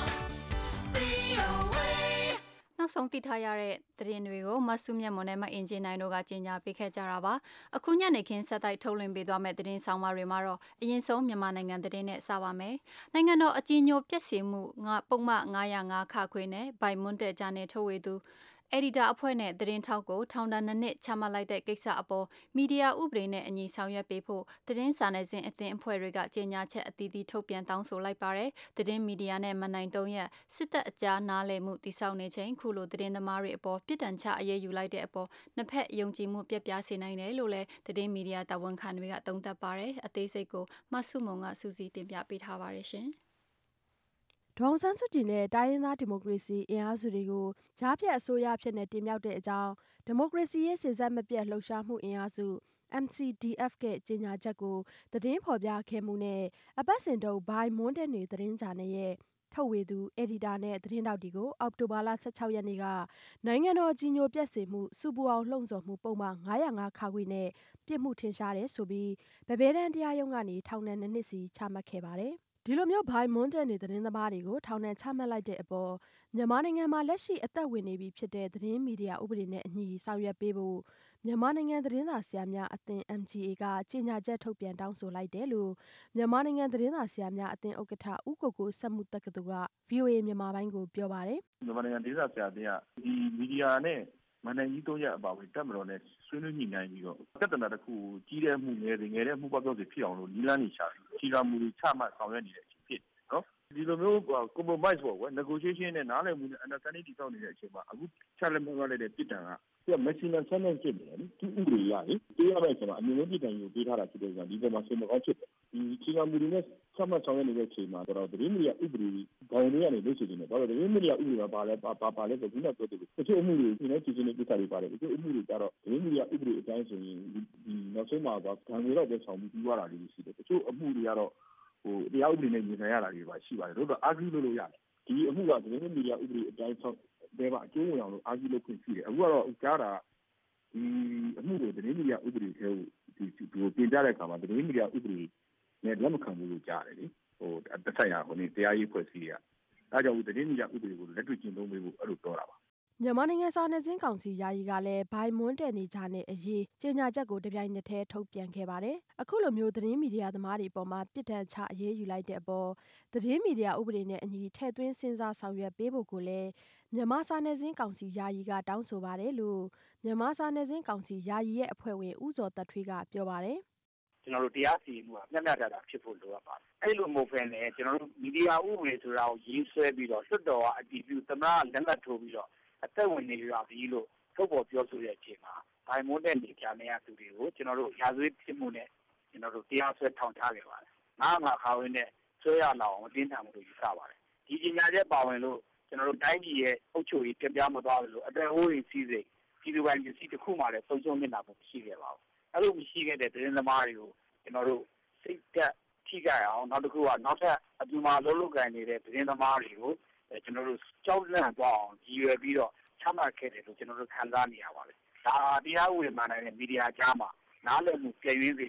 V O A နောက်ဆုံးသိထားရတဲ့သတင်းတွေကိုမဆုမြတ်မွန်နဲ့မအင်ဂျင်နိုင်တို့ကကြီးညာပေးခဲ့ကြတာပါအခုညနေခင်းဆက်တိုက်ထုတ်လွှင့်ပေးသွားမယ့်သတင်းဆောင်မတွေမှာတော့အရင်ဆုံးမြန်မာနိုင်ငံသတင်းနဲ့စပါမယ်နိုင်ငံတော်အကြီးအကျယ်ပြည့်စုံမှုငါပုံမှန်၅၀၅ခခွေနဲ့ဗိုင်မွန်းတဲ့ဂျာနယ်ထုတ်ဝေသူအက်ဒီတာအဖွဲ့နဲ့သတင်းထောက်ကိုထောင်ဒဏ်နှစ်နှစ်ချမှတ်လိုက်တဲ့ကိစ္စအပေါ်မီဒီယာဥပဒေနဲ့အညီဆောင်ရွက်ပေးဖို့သတင်းစာနယ်ဇင်းအသင်းအဖွဲ့တွေကကြေညာချက်အသီးသီးထုတ်ပြန်တောင်းဆိုလိုက်ပါတယ်။သတင်းမီဒီယာနဲ့မနိုင်တုံးရက်စစ်တပ်အကြားနားလည်မှုတိစောက်နေချိန်ခုလိုသတင်းသမားတွေအပေါ်ပြစ်ဒဏ်ချအရေးယူလိုက်တဲ့အပေါ်နှစ်ဖက်ယုံကြည်မှုပြတ်ပြားစေနိုင်တယ်လို့လည်းသတင်းမီဒီယာတာဝန်ခံတွေကသုံးသပ်ပါတယ်။အသေးစိတ်ကိုမဆုမုံကစူးစီးတင်ပြပေးထားပါတယ်ရှင်။ဒေါ်အောင်ဆန်းစုကြည်နဲ့တိုင်းရင်းသားဒီမိုကရေစီအင်အားစုတွေကိုကြားဖြတ်အစိုးရဖြစ်နေတင်မြှောက်တဲ့အကြောင်းဒီမိုကရေစီရေးစေစက်မပြတ်လှုပ်ရှားမှုအင်အားစု M C D F ကကြေညာချက်ကိုသတင်းဖော်ပြခဲ့မှုနဲ့အပတ်စဉ်တုပ်ဘိုင်မွန်းတဲ့နေသတင်းဂျာနယ်ရဲ့ထုတ်ဝေသူအက်ဒီတာနဲ့သတင်းတောက်တွေကိုအောက်တိုဘာလ၁၆ရက်နေ့ကနိုင်ငံတော်ကြီးညိုပြည့်စုံမှုစုပူအောင်လှုံ့ဆော်မှုပုံမှန်၅၀၅ခါခွေနဲ့ပြစ်မှုထင်ရှားတယ်ဆိုပြီးဗဘဲတန်းတရားရုံးကနေထောင်ဒဏ်နှစ်နှစ်စီချမှတ်ခဲ့ပါတယ်။ဒီလိုမျိုးဘိုင်မွန်းတဲ့နေသတင်းသမားတွေကိုထောင်ဒဏ်ချမှတ်လိုက်တဲ့အပေါ်မြန်မာနိုင်ငံမှာလက်ရှိအသက်ဝင်နေပြီဖြစ်တဲ့သတင်းမီဒီယာဥပဒေနဲ့အညီဆောင်ရွက်ပေးဖို့မြန်မာနိုင်ငံသတင်းစာဆရာများအသင်း M G A ကကြေညာချက်ထုတ်ပြန်တောင်းဆိုလိုက်တယ်လို့မြန်မာနိုင်ငံသတင်းစာဆရာများအသင်းဥက္ကဋ္ဌဦးကိုကိုစက်မှုတက္ကသိုလ်က V O A မြန်မာပိုင်းကိုပြောပါတယ်။မြန်မာနိုင်ငံသတင်းစာဆရာအသင်းကဒီမီဒီယာနဲ့မန္တန်ကြီးသုံးရက်အပါအဝင်တက်မတော်နဲ့ဆွေးနွေးညှိနှိုင်းပြီးတော့ပြဿနာတစ်ခုကိုကြီးတဲ့မှုငယ်တွေငယ်တဲ့မှုပေါက်ပြောက်တွေဖြစ်အောင်လို့နီးလန်းနေချပြီးခြေကမူတွေချမှတ်ဆောင်ရွက်နေတဲ့အချိန်ဖြစ်နော်ဒီလိုမျိုး compromise ပေါ့ကွယ် negotiation နဲ့နားလည်မှုနဲ့ understanding တည်ဆောက်နေတဲ့အချိန်မှာအခုချက်လက်မှတ်ရတဲ့ပြည်တံကသူက maximum sentence ဖြစ်နေတယ်သူဥပဒေရရင်ပေးရမယ့်အချိန်မှာအမြင့်ဆုံးပြည်တံကိုပေးထားတာဖြစ်တဲ့ကြောင့်ဒီပေါ်မှာစင်မကောင်းဖြစ်တယ်ဒီခြေကမူတွေနဲ့ချမှတ်ဆောင်ရွက်နေတဲ့အချိန်မှာတော့သတင်းမီဒီယာဥပဒေဘောင်တွေကနေလို့ရှိနေတယ်ဘာလို့သတင်းမီဒီယာဥပဒေမှာပါလဲပါပါလဲဆိုပြီးတော့ပြောတယ်တချို့အမှုတွေဒီနေ့ကြည့်ချင်းကိစ္စတွေပါတယ်တချို့အမှုတွေကြတော့သတင်းမီဒီယာဥပဒေအတိုင်းဆိုရင်ဒီနောက်ဆုံးမှာတော့ခံရတော့ပဲဆောင်ပြီးပြီးသွားတာလေးရှိတယ်တချို့အမှုတွေကတော့ဟိုတရားဥပဒေနဲ့ညီနိုင်ရတာတွေပါရှိပါတယ်တို့တော့ argue လုပ်လို့ရတယ်ဒီအမှုကသတင်းမီဒီယာဥပဒေအတိုင်းဆောင်ဘယ်မှာအကျိုးဝင်အောင်လို့ argue လုပ်ခွင့်ရှိတယ်အခုကတော့ကြားတာဒီအမှုကိုသတင်းမီဒီယာဥပဒေကိုဒီဒီပြင်ကြတဲ့အခါမှာသတင်းမီဒီယာဥပဒေနဲ့လက်မခံဘူးလို့ကြားတယ်လေဟိုတစ်ဆိုင်ရာဟိုနေတရားရေးဖွဲ့စည်းရအဲကြောင့်သတင်းမီဒီယာဥပဒေကိုလက်တွေ့ကျင့်သုံးပေးဖို့အဲ့လိုပြောတာပါမြန်မာနိုင်ငံစာနယ်ဇင်းကောင်စီယာယီကလည်းဘိုင်မွန်းတဲ့နေကြတဲ့အရေးကြေညာချက်ကိုတပြိုင်နက်တည်းထုတ်ပြန်ခဲ့ပါတယ်။အခုလိုမျိုးသတင်းမီဒီယာသမားတွေအပေါ်မှာပြစ်ဒဏ်ချအရေးယူလိုက်တဲ့အပေါ်သတင်းမီဒီယာဥပဒေနဲ့အညီထည့်သွင်းစဉ်းစားဆောင်ရွက်ပေးဖို့ကိုလည်းမြန်မာစာနယ်ဇင်းကောင်စီယာယီကတောင်းဆိုပါတယ်လို့မြန်မာစာနယ်ဇင်းကောင်စီယာယီရဲ့အဖွဲ့ဝင်ဦးဇော်သက်ထွေးကပြောပါတယ်။ကျွန်တော်တို့တရားစီရင်မှုကမျှမျှတတဖြစ်ဖို့လိုအပ်ပါတယ်။အဲ့လိုမဟုတ်ဘဲနဲ့ကျွန်တော်တို့မီဒီယာဥပဒေဆိုတာကိုရေးဆွဲပြီးတော့လွှတ်တော်ကအတည်ပြုသမ္မတလက်မှတ်ထိုးပြီးတော့အသက်ဝင်နေရပြီလို့ထုတ်ပေါ်ပြောဆိုတဲ့အချိန်မှာဘိုင်မွန်းတဲ့နေကြနေရသူတွေကိုကျွန်တော်တို့ရာဇဝတ်ဖြစ်မှုနဲ့ကျွန်တော်တို့တရားစွဲထောင်ချခဲ့ပါတယ်။ငါးမှာခါဝင်နဲ့ဆွဲရလောက်အောင်တင်းထန်မှုတွေယူဆပါတယ်။ဒီကြီးညာချက်ပါဝင်လို့ကျွန်တော်တို့တိုင်းပြည်ရဲ့အုပ်ချုပ်ရေးပြပြမသွားလို့အသက်အိုးအိမ်စီးစိမ်ပြည်သူပိုင်းပစ္စည်းတစ်ခုမှလည်းဆုံးရှုံးနေတာမရှိခဲ့ပါဘူး။အဲ့လိုမရှိခဲ့တဲ့သတင်းသမားတွေကိုကျွန်တော်တို့စိတ်သက်ထိကြရအောင်နောက်တစ်ခုကနောက်ထပ်အပြူမှာလုံးလုံးကန်နေတဲ့သတင်းသမားတွေကိုကျွန်တော်တို့ကြောက်လန့်သွားအောင်ရည်ရွယ်ပြီးတော့ချမှတ်ခဲ့တယ်လို့ကျွန်တော်တို့ခံစားနေရပါတယ်။ဒါတရားဥပဒေမှန်တဲ့မီဒီယာကြားမှာနားလည်မှုပြည့်ရင်းစေတဲ့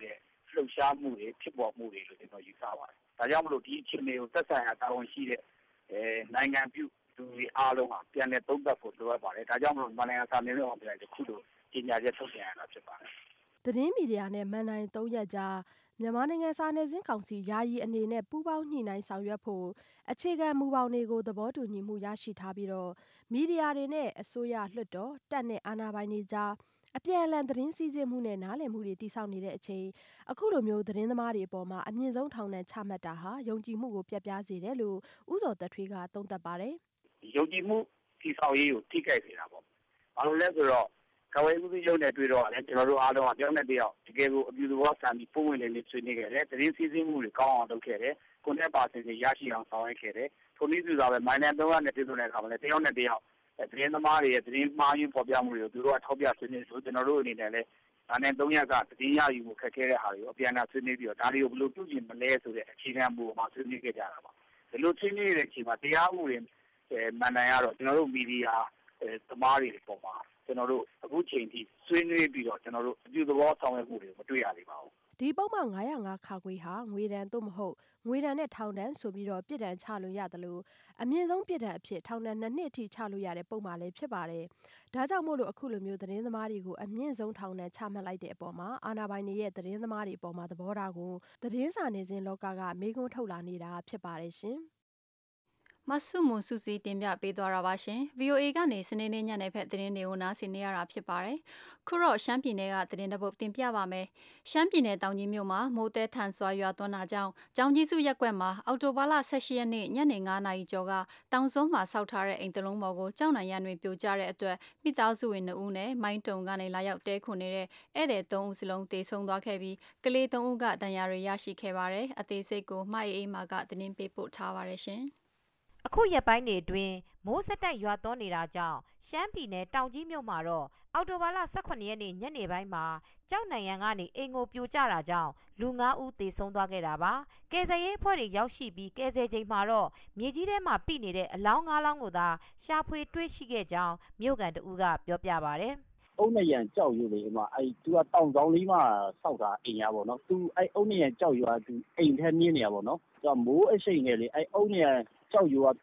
လှုပ်ရှားမှုတွေဖြစ်ပေါ်မှုတွေလို့ကျွန်တော်ယူဆပါတယ်။ဒါကြောင့်မလို့ဒီအခြေအနေကိုသက်ဆိုင်ရာတာဝန်ရှိတဲ့အဲနိုင်ငံပြုလူတွေအားလုံးဟာပြန်လည်သုံးသပ်ဖို့လိုအပ်ပါတယ်။ဒါကြောင့်မလို့နိုင်ငံစာနယ်ဇင်းအောင်ပြန်တစ်ခုလိုကြီးညာချက်ထုတ်ပြန်ရတာဖြစ်ပါတယ်။သတင်းမီဒီယာနဲ့မန်နိုင်သုံးရက်ကြာမြန်မာနိုင်ငံစာနယ်ဇင်းကောင်စီယာယီအနေနဲ့ပူးပေါင်းညှိနှိုင်းဆောင်ရွက်ဖို့အခြေခံမူပေါင်းတွေကိုသဘောတူညီမှုရရှိထားပြီးတော့မီဒီယာတွေနဲ့အစိုးရလွှတ်တော်တပ်နဲ့အာဏာပိုင်တွေကြားအပြန်အလှန်သတင်းစည်းစိမ်မှုနဲ့နားလည်မှုတွေတည်ဆောက်နေတဲ့အချိန်အခုလိုမျိုးသတင်းသမားတွေအပေါ်မှာအမြင့်ဆုံးထောင်ဒဏ်ချမှတ်တာဟာယုံကြည်မှုကိုပြတ်ပြားစေတယ်လို့ဦးစောသက်ထွေးကသုံးသပ်ပါတယ်။ယုံကြည်မှုတည်ဆောက်ရေးကိုထိခိုက်စေတာပေါ့။ဘာလို့လဲဆိုတော့ကဝေးဦးစီးချုပ်နဲ့တွေ့တော့လည်းကျွန်တော်တို့အားလုံးကတယောက်နဲ့တယောက်တကယ်ကိုအပြုသဘောဆန်ပြီးပုံဝင်လေးလေးဆွေးနွေးခဲ့တယ်။သတင်းစည်းစိမ်မှုတွေကောင်းအောင်လုပ်ခဲ့တယ်။ကိုယ်နဲ့ပါစင်တွေရရှိအောင်ဆောင်ရွက်ခဲ့တယ်။ထိုနည်းတူစွာပဲမိုင်းနန်သုံးရနဲ့တွေ့ဆုံတဲ့အခါမှာလည်းတယောက်နဲ့တယောက်သတင်းသမားတွေရဲ့သတင်းမှားယွင်းပေါ်ပြမှုတွေကိုသူတို့ကထောက်ပြဆွေးနွေးဆိုကျွန်တော်တို့အနေနဲ့လည်းဒါနဲ့သုံးရက်ကသတင်းရယူမှုခက်ခဲတဲ့ဟာတွေကိုအပြန်အလှန်ဆွေးနွေးပြီးတော့ဒါတွေကိုဘယ်လိုပြုပြင်မလဲဆိုတဲ့အခြေခံမူမှာဆွေးနွေးခဲ့ကြတာပါ။ဒီလိုဆွေးနွေးတဲ့အချိန်မှာတရားဥပဒေမှန်နိုင်ရတော့ကျွန်တော်တို့မီဒီယာသမားတွေပေါ်မှာကျွန်တော်တို့အခုချိန်ထိဆွေးနွေးပြီးတော့ကျွန်တော်တို့အပြုသဘောဆောင်ရွက်မှုတွေမတွေ့ရသေးပါဘူးဒီပုံမှန်nine oh fiveခါခွေဟာငွေဒဏ်သို့မဟုတ်ငွေဒဏ်နဲ့ထောင်ဒဏ်ဆိုပြီးတော့ပြစ်ဒဏ်ချလို့ရတယ်လို့အမြင့်ဆုံးပြစ်ဒဏ်အဖြစ်ထောင်ဒဏ်နှစ်နှစ်အထိချလို့ရတဲ့ပုံမှန်လေးဖြစ်ပါတယ်။ဒါကြောင့်မို့လို့အခုလိုမျိုးသတင်းသမားတွေကိုအမြင့်ဆုံးထောင်ဒဏ်ချမှတ်လိုက်တဲ့အပေါ်မှာအာဏာပိုင်တွေရဲ့သတင်းသမားတွေအပေါ်မှာသဘောထားကိုသတင်းစာနယ်ဇင်းလောကကမေးခွန်းထုတ်လာနေတာဖြစ်ပါတယ်ရှင်။မဆုမွန်စုစည်းတင်ပြပေးသွားတာပါရှင် ဗီအိုအေ ကနေစနေနေ့ညနေဖက်သတင်းတွေကိုနားဆင်နေရတာဖြစ်ပါတယ်ခုတော့ရှမ်းပြည်နယ်ကသတင်းတစ်ပုဒ်တင်ပြပါမယ်ရှမ်းပြည်နယ်တောင်ကြီးမြို့မှာမိုးတဲထန်စွာရွာသွန်းတာကြောင့်ကျောင်းကြီးစုရက်ကွက်မှာအော်တိုဘာလ၁၈ရက်နေ့ညနေnineနာရီကျော်ကတောင်စုံမှာဆောက်ထားတဲ့အိမ်တလုံးပေါ်ကိုကြောက်နိုင်ရန်တွင်ပြိုကျတဲ့အတွက်မိသားစုဝင်နှစ်ဦးနဲ့မိုင်းတုံကနေလာရောက်တဲခွန်နေတဲ့ဧည့်သည်သုံးဦးစလုံးတေဆုံးသွားခဲ့ပြီးကလေးသုံးဦးကဒဏ်ရာတွေရရှိခဲ့ပါတယ်အသေးစိတ်ကိုမှိုက်အေးမာကသတင်းပေးပို့ထားပါတယ်ရှင်အခုရက်ပိုင်းတွေအတွင်းမိုးဆက်တိုက်ရွာသွန်းနေတာကြောင့်ရှမ်းပြည်နယ်တောင်ကြီးမြို့မှာတော့အော်တိုဘာလ၁၇ရက်နေ့ညနေပိုင်းမှာကြောက်နိုင်ရန်ကနေအိမ်ကိုပြိုကျတာကြောင့်လူငါးဦးသေဆုံးသွားခဲ့တာပါကယ်ဆယ်ရေးအဖွဲ့တွေရောက်ရှိပြီးကယ်ဆယ်ချိန်မှာတော့မြေကြီးထဲမှာပြိနေတဲ့အလောင်းငါးလောင်းကိုသာရှာဖွေတွေ့ရှိခဲ့ကြောင်းမြို့ကန်တဦးကပြောပြပါတယ်အုံးနရံကြောက်ရွံ့လေအမအဲသူကတောင်ဆောင်လေးမှစောက်တာအိမ်ရပါတော့သူအဲအုံးနရံကြောက်ရွံ့သူအိမ်ထဲမြင်းနေရပါတော့သူကမိုးအရှိန်နဲ့လေအဲအုံးနရံကြောက်ရွံ့ပြ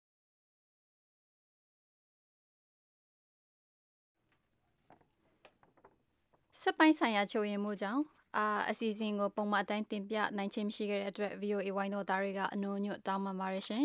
စက်ပိုင်းဆိုင်ရာချုပ်ရင်မှုကြောင့်အာအစီအစဉ်ကိုပုံမှန်အတိုင်းတင်ပြနိုင်ခြင်းမရှိခဲ့တဲ့အတွက် ဗီအိုအေ ဝိုင်းတော်သားတွေကအနုညွတ်တောင်းပန်ပါတယ်ရှင်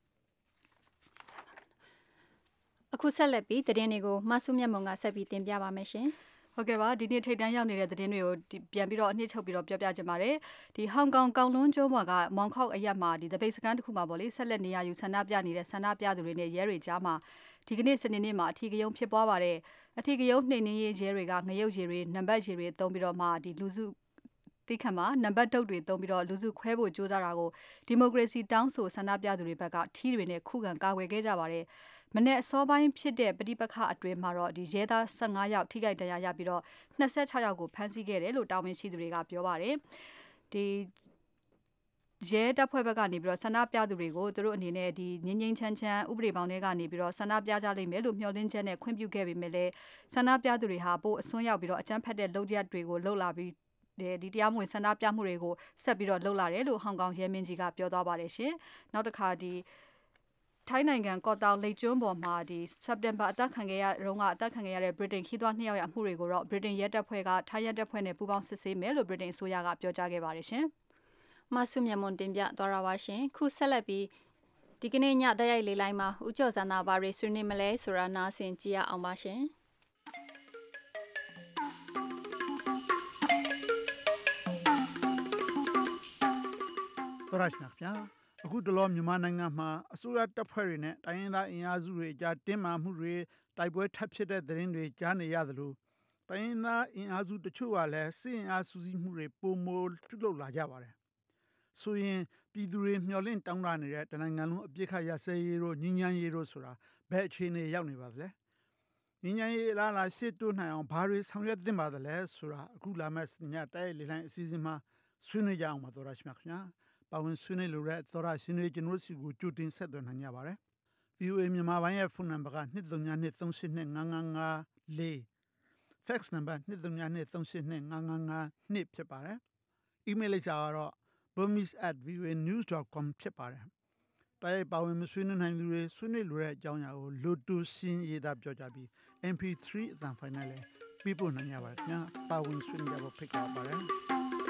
အခုဆက်လက်ပြီးသတင်းတွေကိုမဆုမြတ်မုံကဆက်ပြီးတင်ပြပါမယ်ရှင်ဟုတ်ကဲ့ပါဒီနေ့ထိတ်တန်းရောက်နေတဲ့သတင်းတွေကိုပြန်ပြီးတော့အနှစ်ချုပ်ပြီးတော့ပြောပြချင်ပါတယ်ဒီဟောင်ကောင်ကောင်လွန်းကျွန်းပေါ်ကမောင်ခေါက်အရက်မှာဒီတပိတ်စကန်တစ်ခုမှာပေါ့လေဆက်လက်နေရယူဆန္ဒပြနေတဲ့ဆန္ဒပြသူတွေနဲ့ရဲတွေကြားမှာဒီကနေ့စနေနေ့မှာအထီးကယုံဖြစ်ပွားပါတယ်အထီးကယုံနှိမ်နှင်းရေးရဲတွေကငရုတ်ရဲတွေနံပါတ်ရဲတွေတုံးပြီးတော့မှဒီလူစုတိခတ်မှာနံပါတ်တုပ်တွေတုံးပြီးတော့လူစုခွဲဖို့ကြိုးစားတာကိုဒီမိုကရေစီတောင်းဆိုဆန္ဒပြသူတွေဘက်ကထီးတွေနဲ့ခုခံကာကွယ်ခဲ့ကြပါတယ်မနေ့အစောပိုင်းဖြစ်တဲ့ပဋိပက္ခအတွင်းမှာတော့ဒီရဲသား၁၅ယောက်ထိခိုက်ဒဏ်ရာရပြီးတော့၂၆ယောက်ကိုဖမ်းဆီးခဲ့တယ်လို့တာဝန်ရှိသူတွေကပြောပါတယ်ဒီရဲတပ်ဖွဲ့ဘက်ကနေပြီးတော့ဆန္ဒပြသူတွေကိုသူတို့အနေနဲ့ဒီငင်းငင်းချမ်းချမ်းဥပဒေပေါင်းတွေကနေပြီးတော့ဆန္ဒပြကြလိမ့်မယ်လို့မျှော်လင့်ချက်နဲ့ခွင့်ပြုခဲ့ပေမဲ့လည်းဆန္ဒပြသူတွေဟာပိုအစွန်းရောက်ပြီးတော့အကြမ်းဖက်တဲ့လုပ်ရက်တွေကိုလှုပ်လာပြီးဒီတရားမဝင်ဆန္ဒပြမှုတွေကိုဆက်ပြီးတော့လှုပ်လာတယ်လို့ဟောင်ကောင်ရဲမင်းကြီးကပြောသွားပါတယ်ရှင်နောက်တစ်ခါဒီထိုင်းနိုင်ငံကော့တောင်လိတ်ကျွန်းပေါ်မှာဒီစက်တင်ဘာအသက်ခံခဲ့ရတုန်းကအသက်ခံခဲ့ရတဲ့ဗြိတိန်ခီးသွွားနှစ်ယောက်ရဲ့အမှုတွေကိုတော့ဗြိတိန်ရဲတပ်ဖွဲ့ကထိုင်းရဲတပ်ဖွဲ့နဲ့ပူးပေါင်းစစ်ဆေးမယ်လို့ဗြိတိန်အစိုးရကပြောကြားခဲ့ပါတယ်ရှင်မဆုမြတ်မွန်တင်ပြသွားတာပါရှင်ခုဆက်လက်ပြီးဒီကနေ့ညတိုက်ရိုက်လေးလိုင်းမှာဦးကျော်စန္ဒာဘာတွေဆွေးနွေးမလဲဆိုတာနားဆင်ကြည့်ရအောင်ပါရှင်သရရှိမြာအခုတလောမြန်မာနိုင်ငံမှာအစိုးရတပ်ဖွဲ့တွေနဲ့တိုင်းရင်းသားအင်အားစုတွေကြားတင်းမာမှုတွေတိုက်ပွဲထပ်ဖြစ်တဲ့သတင်းတွေကြားနေရသလိုတိုင်းရင်းသားအင်အားစုတချို့ကလည်းစစ်အင်အားစုစည်းမှုတွေပုံမပြုလုပ်လာကြပါတယ်ဆိုရင်ပြည်သူတွေမျှော်လင့်တောင်းတနေတဲ့တနိုင်ငံလုံးအပြစ်ခတ်ရစဲရေးတို့ညဉ့်ညမ်းရေးတို့ဆိုတာဘယ်အခြေအနေရောက်နေပါသလဲညဉ့်ညမ်းရေးလားလားရှေ့တိုးနိုင်အောင်ဘာတွေဆောင်ရွက်သင့်ပါသလဲဆိုတာအခုလာမယ့်ညတိုက်လေလိုင်းအစီအစဉ်မှာဆွေးနွေးကြအောင်ပါသောရရှိမြခင်ဗျာပါဝင်ဆွေးနွေးလိုတဲ့သောရရှင်တွေကျွန်တော်စီကိုကြိုတင်ဆက်သွင်းနိုင်ကြပါတယ် ဗီအိုအေ မြန်မာပိုင်းရဲ့ဖုန်းနံပါတ်ကtwo three two two three eight two five five five four ဖက်စ်နံပါတ်two three two three eight two five five five twoဖြစ်ပါတယ် email လိပ်စာကတော့ burmese at voa news dot com ဖြစ်ပါတယ်။တိုက်ရိုက်ပါဝင်မဆွေးနွေးနိုင်သူတွေဆွေးနွေးလိုတဲ့အကြောင်းအရာကိုလိုတူရှင်းရေးသားပြောကြပြီး M P three အသံဖိုင်နဲ့လည်းပြပို့နိုင်ကြပါတယ်ခင်ဗျာ။ပါဝင်ဆွေးနွေးကြဖို့ဖိတ်ခေါ်ပါတယ်။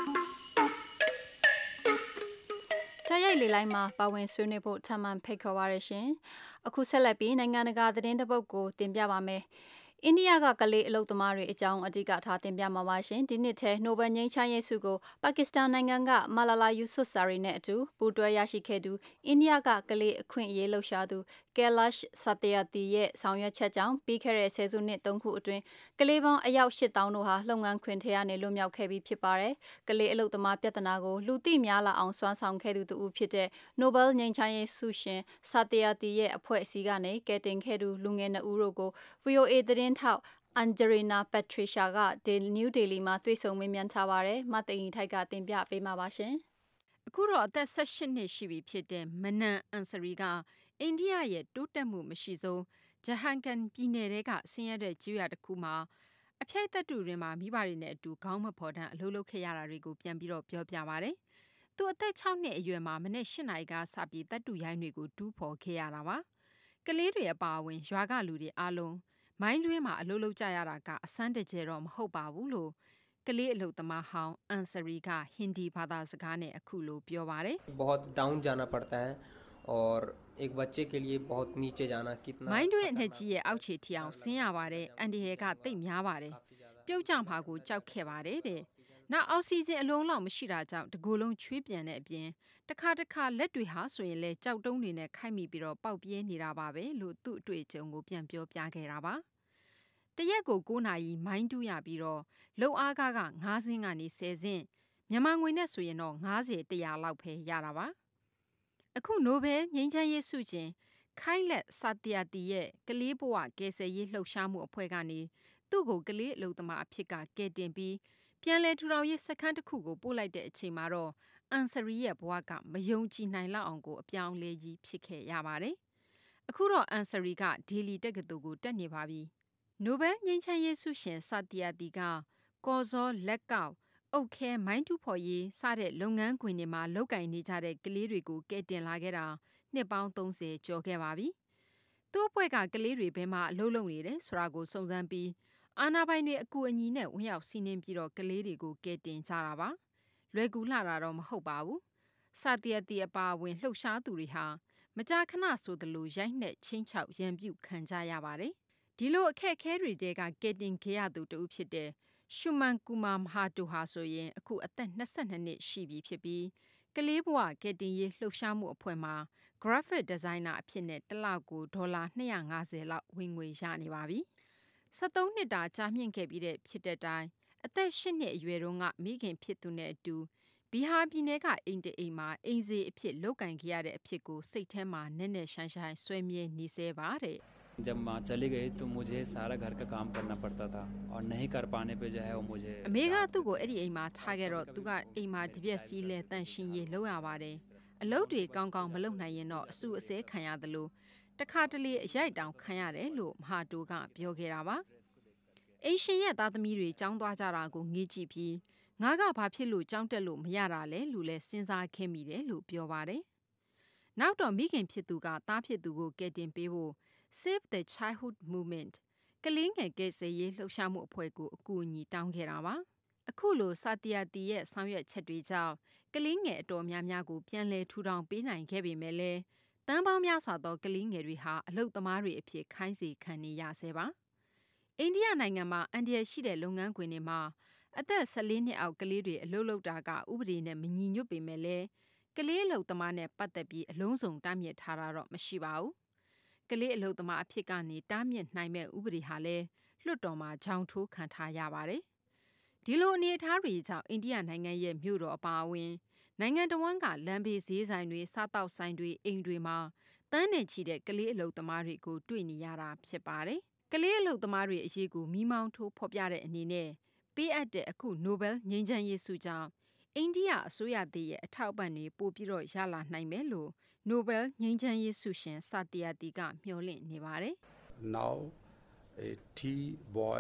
တိုက်ရိုက်လေလိုင်းမှာပါဝင်ဆွေးနွေးဖို့ထပ်မံဖိတ်ခေါ်ပါရရှင်။အခုဆက်လက်ပြီးနိုင်ငံတကာသတင်းတစ်ပုဒ်ကိုတင်ပြပါမယ်။အိန္ဒိယကကလေးအလုပ်သမားတွေအကြောင်းအဓိကထားတင်ပြမှာပါရှင်ဒီနှစ်ထဲနိုဘယ်ငြိမ်းချမ်းရေးဆုကိုပါကစ္စတန်နိုင်ငံကမာလာလာယူဆွတ်ဆာရီနဲ့အတူပူးတွဲရရှိခဲ့သူအိန္ဒိယကကလေးအခွင့်အရေးလှုပ်ရှားသူကယ်လတ်ဆာတယာတီရဲ့ဆောင်ရွက်ချက်ကြောင့်ပြီးခဲ့တဲ့ဆယ်စုနှစ်သုံးခုအတွင်းကလေးပေါင်းအယောက်ရှစ်သောင်းတို့ဟာလုပ်ငန်းခွင်ထဲကနေလွတ်မြောက်ခဲ့ပြီးဖြစ်ပါတယ်ကလေးအလုပ်သမားပြဿနာကိုလူသိများလာအောင်စွမ်းဆောင်ခဲ့သူတူဖြစ်တဲ့နိုဘယ်ငြိမ်းချမ်းရေးဆုရှင်ဆာတယာတီရဲ့အဖွဲ့အစည်းကနေကယ်တင်ခဲ့သူလူငယ်နှစ်ဦးတို့ကို V O A သတင်းထောက်Angelina Patricia က New Delhi မှာတွေ့ဆုံမေးမြန်းထားပါတယ်။မသိင်ထိုက်ကတင်ပြပေးမှာပါရှင်။အခုတော့အသက်၁၈နှစ်ရှိပြီဖြစ်တဲ့မနန်အန်ဆရီကအိန္ဒိယရဲ့တိုးတက်မှုမရှိဆုံးဂျဟန်ကန်ပြည်နယ်ကဆင်းရဲတဲ့ကျွော်တစ်ခုမှာအပြိုက်သက်တူတွေမှာမိဘတွေနဲ့အတူခေါင်းမဖော်တန်းအလုပ်လုပ်ခဲ့ရတာတွေကိုပြန်ပြီးတော့ပြောပြပါတယ်။သူအသက်၆နှစ်အရွယ်မှာမနေ့၈နာရီကစပြီးသက်တူရိုင်းတွေကိုတူးဖော်ခဲ့ရတာပါ။ကလေးတွေအပါအဝင်ရွာကလူတွေအားလုံးမိုင်းတွင်းမှာအလုပ်လုပ်ကြရတာကအဆန်းတကျယ်တော့မဟုတ်ပါဘူးလို့ကလေးအလုပ်သမားဟောင်းအန်ဆရီကဟင်ဒီဘာသာစကားနဲ့အခုလိုပြောပါတယ်။ बहुत डाउन जाना पड़ता है और एक बच्चे के लिए बहुत नीचे जाना कितना မိုင်းတွင်းအနှစ်ကြီးရဲ့အောက်ခြေထိအောင်ဆင်းရပါတယ်အန်ဒီရဲကတိတ်များပါတယ်ပြုတ်ကြမှာကိုကြောက်ခဲ့ပါတယ်တဲ့နောက်အောက်ဆီဂျင်အလုံးလောက်မရှိတာကြောင့်တကူလုံးချွေးပြန်တဲ့အပြင်တခါတခါလက်တွေဟာဆိုရင်လဲကြောက်တုံးတွေနဲ့ခိုက်မိပြီးတော့ပေါက်ပြဲနေတာပါပဲလို့သူ့အတွေ့အကြုံကိုပြန်ပြောပြခဲ့တာပါတရက်ကို၉နာရီမိုင်းတူးရပြီးတော့လုံအားကားက၅စင်းကနေ၁၀စင်းမြန်မာငွေနဲ့ဆိုရင်တော့၅၀ ၁၀၀လောက်ပဲရတာပါအခုနိုဘယ်ငြိမ်းချမ်းရေးဆုရှင်ခိုင်လက်ဆာတယာတီရဲ့ကလေးဘဝကယ်ဆယ်ရေးလှုပ်ရှားမှုအဖွဲ့ကနေသူ့ကိုကလေးအလုပ်သမားအဖြစ်ကကယ်တင်ပြီးပြန်လည်ထူထောင်ရေးစခန်းတစ်ခုကိုပို့လိုက်တဲ့အချိန်မှာတော့အန်ဆရီရဲ့ဘဝကမယုံကြည်နိုင်လောက်အောင်ကိုအပြောင်းလဲကြီးဖြစ်ခဲ့ရပါတယ်အခုတော့အန်ဆရီကဒေလီတက္ကသိုလ်ကိုတက်နေပါပြီနိုဘယ်ငြိမ်းချမ်းရေးဆုရှင်ဆာတယာတီကကော်ဇောလက်ကောက်အုတ်ခဲမိုင်းတူးဖော်ရေးစတဲ့လုပ်ငန်းခွင်တွေမှာလုပ်ကင်နေကြတဲ့ကလေးတွေကိုကယ်တင်လာခဲ့တာနှစ်ပေါင်းသုံးဆယ်ကျော်ခဲ့ပါပြီ။သူ့အဖွဲ့ကကလေးတွေဘဲမှာအလုပ်လုပ်နေတယ်ဆိုတာကိုစုံစမ်းပြီးအာဏာပိုင်တွေအကူအညီနဲ့ဝင်ရောက်စီးနင်းပြီးတော့ကလေးတွေကိုကယ်တင်ကြတာပါ။လွယ်ကူလှတာတော့မဟုတ်ပါဘူး။စာတရတီအပါဝင်လှုပ်ရှားသူတွေဟာမကြာခဏဆိုသလိုရိုက်နှက်ချင်းချောက်ရန်ပြုခံကြရပါတယ်။ဒီလိုအခက်အခဲတွေကကယ်တင်ခဲ့ရသူတူဖြစ်တဲ့ရှုမန်ကူမာမဟာတိုဟာဆိုရင်အခုအသက်၂၂နှစ်ရှိပြီဖြစ်ပြီးကလေးဘဝကယ်တင်ရေးလှုပ်ရှားမှုအဖွဲ့မှာ graphic designer အဖြစ်နဲ့တစ်လကိုဒေါ်လာ၂၅၀လောက်ဝင်ငွေရနေပါပြီ။၁၃နှစ်တာကြာမြင့်ခဲ့ပြီးတဲ့ဖြစ်တဲ့တိုင်အသက်၈နှစ်အရွယ်တုန်းကမိခင်ဖြစ်သူနဲ့အတူဘီဟာပြည်နယ်ကအိမ်တအိမ်မှာအိမ်စေအဖြစ်လုပ်ကင်ခဲ့ရတဲ့အဖြစ်ကိုစိတ်ထဲမှာနက်နက်ရှိုင်းရှိုင်းဆွဲမြဲနေစေပါတဲ့ जब माँ चली गई तो मुझे सारा घर का काम करना पड़ता था और नहीं कर पाने पे जो है वो मुझे အမေကသူ့ကိုအဲ့ဒီအိမ်မှာထားခဲ့တော့သူကအိမ်မှာတပြက်စီးလဲတန့်ရှင်းရေးလုပ်ရပါတယ်အလုပ်တွေကောင်းကောင်းမလုပ်နိုင်ရင်တော့အဆူအစဲခံရတယ်လို့တခါတလေအရိုက်တောင်ခံရတယ်လို့မဟာတိုကပြောခဲ့တာပါအိမ်ရှင်ရဲ့သားသမီးတွေကြောင်းသွားကြတာကိုငေးကြည့်ပြီးငါကဘာဖြစ်လို့ကြောင်းတက်လို့မရတာလဲလို့လဲစဉ်းစားခဲ့မိတယ်လို့ပြောပါတယ်နောက်တော့မိခင်ဖြစ်သူကသားဖြစ်သူကိုကယ်တင်ပေးဖို့Save the Childhood Movement ကလေးငယ်ကယ်ဆယ်ရေးလှုပ်ရှားမှုအဖွဲ့ကိုအကူအညီတောင်းခဲ့တာပါအခုလိုစာတယာတီရဲ့ဆောင်ရွက်ချက်တွေကြောင့်ကလေးငယ်အတော်များများကိုပြန်လည်ထူထောင်ပေးနိုင်ခဲ့ပေမဲ့လည်းတန်းပေါင်းများစွာသောကလေးငယ်တွေဟာအလုပ်သမားတွေအဖြစ်ခိုင်းစေခံနေရဆဲပါအိန္ဒိယနိုင်ငံမှာအန်ဒီရရှိတဲ့လုပ်ငန်းခွင်တွေမှာအသက်၁၄နှစ်အောက်ကလေးတွေအလုပ်လုပ်တာကဥပဒေနဲ့မညီညွတ်ပေမဲ့လည်းကလေးအလုပ်သမားနဲ့ပတ်သက်ပြီးအလုံးစုံတားမြစ်ထားတာတော့မရှိပါဘူးကလေးအလုပ်သမားအဖြစ်ကနေတားမြစ်နိုင်မဲ့ဥပဒေဟာလည်းလွှတ်တော်မှာဂျောင်းထိုးခံထားရပါတယ်။ဒီလိုအနေအထားတွေကြောင့်အိန္ဒိယနိုင်ငံရဲ့မြို့တော်အပါအဝင်နိုင်ငံတော်ဝန်ကလမ်းဘေးဈေးဆိုင်တွေစားတောက်ဆိုင်တွေအိမ်တွေမှာတန်းနေချီတဲ့ကလေးအလုပ်သမားတွေကိုတွေ့နေရတာဖြစ်ပါတယ်။ကလေးအလုပ်သမားတွေအရေးကိုမိမောင်းထိုးဖော်ပြတဲ့အနေနဲ့ပေးအပ်တဲ့အခုနိုဘယ်ငြိမ်းချမ်းရေးဆုကြောင့်အိန္ဒိယအစိုးရသစ်ရဲ့အထောက်အပံ့တွေပို့ပြီးတော့ရလာနိုင်မယ်လို့နိုဘယ်ငြိမ်းချမ်းရေးဆုရှင်ဆာတယာတီကမျှော်လင့်နေပါတယ် Now a tea boy